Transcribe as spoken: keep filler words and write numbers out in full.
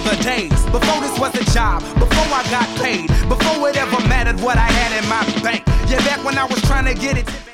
the days before this was a job, before I got paid, before it ever mattered what I had in my bank. Yeah, back when I was trying to get it.